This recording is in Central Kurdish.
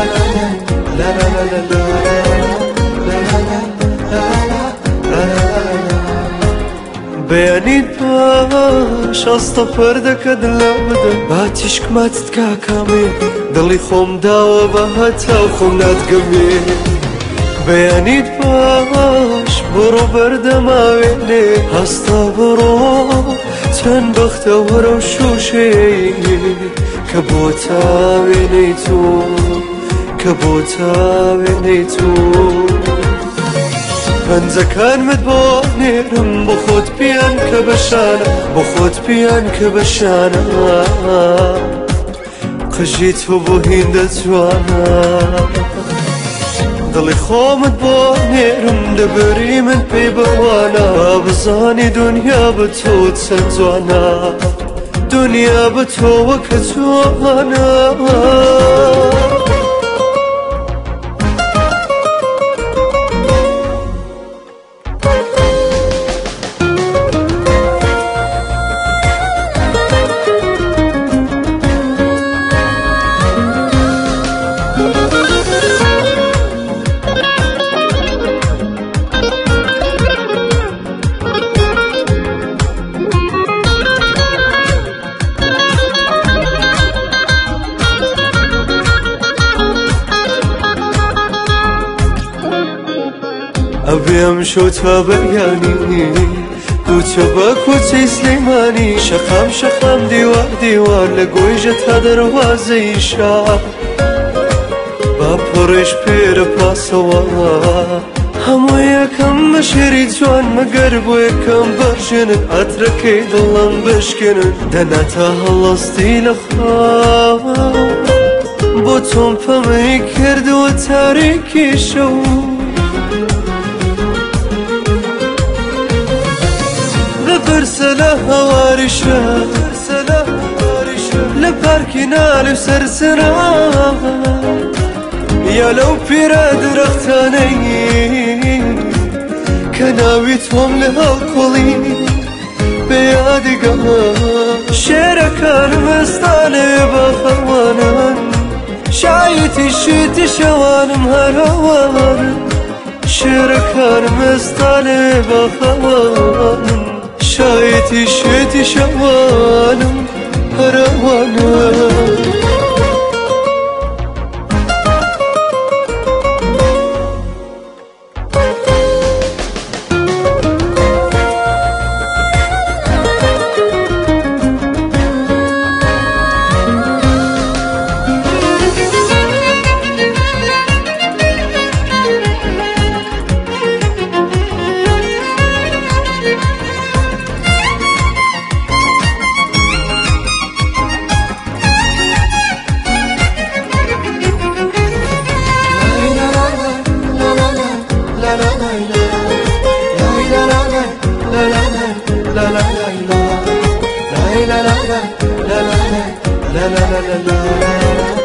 بيانيت باش أصطفر دك دلابدا باتشك ما تتكاكامي ضلي خوم داوا بهتا وخوم ناتقمي بيانيت باش برو بردا ما ويني هستبرو تن بختا ورو شوشي كبوتا وينيتو كبوتا وينيتو هنزكان مدبونيرم بخود بيان كبشانا بخود بيان كبشانا قجيتو بوهين دزوانا ضلي خو مدبونيرم دبري من بيبوانا بزاني دنيا بتو تسنزوانا دنيا بتو وكزوانا أبي أمشو تبياني كوتشبا كوتشي سليماني شخام شخام ديوار ديوار لقويجة هدروازي شا بابورش بير باسوا همو يكم مشري جوان مقربو يكم برجنن أتركي ضلن بشكنن دناتا هلستي لخا بوتون فمي كردو تاريكي شو برسله هوارشة لباركنا لسرسنا يا لو بيراد رختاني كناويتهم لهالقولي بيادي قما شركان مستاني بخوانا شايتي شيتي شوانم هروان شركان مستاني بخوانا شايتي شيتي شوانم هروانا la la la la la la la la la la la